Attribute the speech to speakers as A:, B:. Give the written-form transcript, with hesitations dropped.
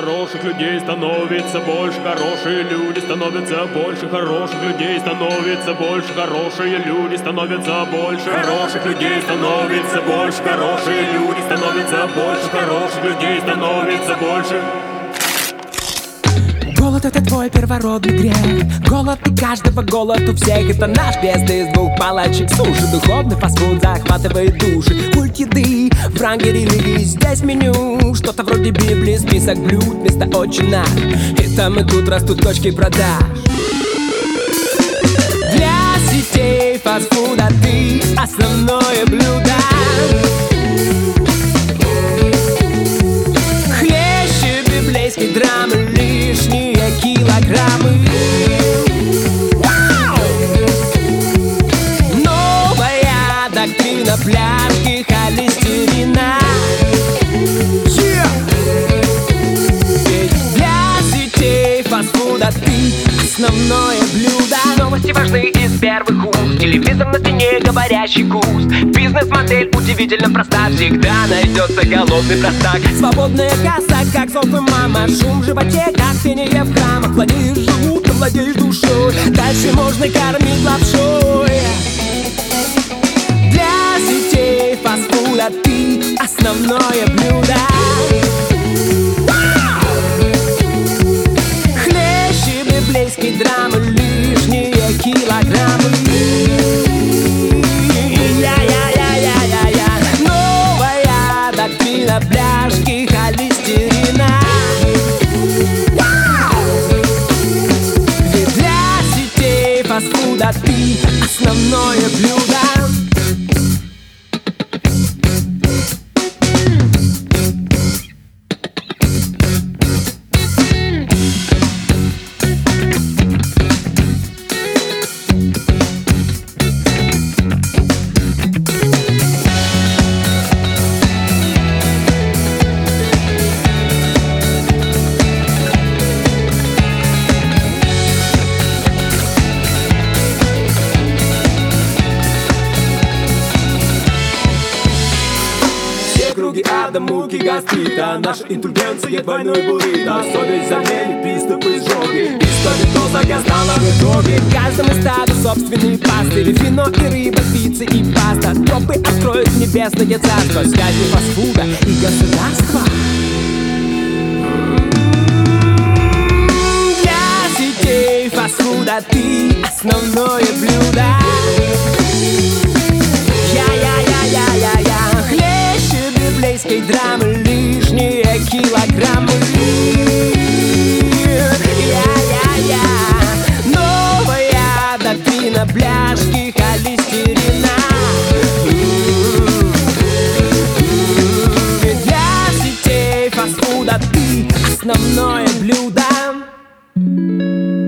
A: хороших людей становится больше, хорошие люди становятся больше, хороших людей становится больше, хорошие люди становятся больше, хороших людей становится больше, хорошие люди становятся больше, хороших людей становится больше.
B: Голод — это твой первородный грех. Голод у каждого, голод у всех. Это наш пест из двух палочек суши. Духовный фастфуд захватывает души. Культ еды, в ранге религии. Здесь меню, что-то вроде Библии. Список блюд вместо отчина. И там и тут растут точки продаж. Для сетей фастфуда ты основное блюдо. Хлеще библейской драмы лишние килограммы. Новая доктрина пляшки холестерина. Ведь для сетей фастфуда ты основное блюдо. Новости важны из первых уст. Телевизор на стене, говорящий куст. Бизнес-модель удивительно проста. Всегда найдется голодный простак. Свободная касса, как софы мама. Шум в животе, как пение в храмах. Владеешь желудком, владеешь душой. Дальше можно кормить лапшой. Для сетей фастфуда ты основное блюдо. Хлеще библейской драмы лишние килограммы. Новая доктрина пляшки холестерина. Ведь для сетей фастфуда ты основное блюдо. Круги ада, муки гастрита. Наша индульгенция двойной буррито. Совесть заменит приступы изжоги. И что доза стала в итоге. Каждому стаду собственные пастыри. Вино и рыба, пицца и паста. Тропы откроют небесное царство. Связи фастфуда и государства. Для сетей фастфуда ты основное блюдо. Библейской драмы лишние килограммы. Новая доктрина пляшки холестерина. Для сетей фастфуда ты основное блюдо.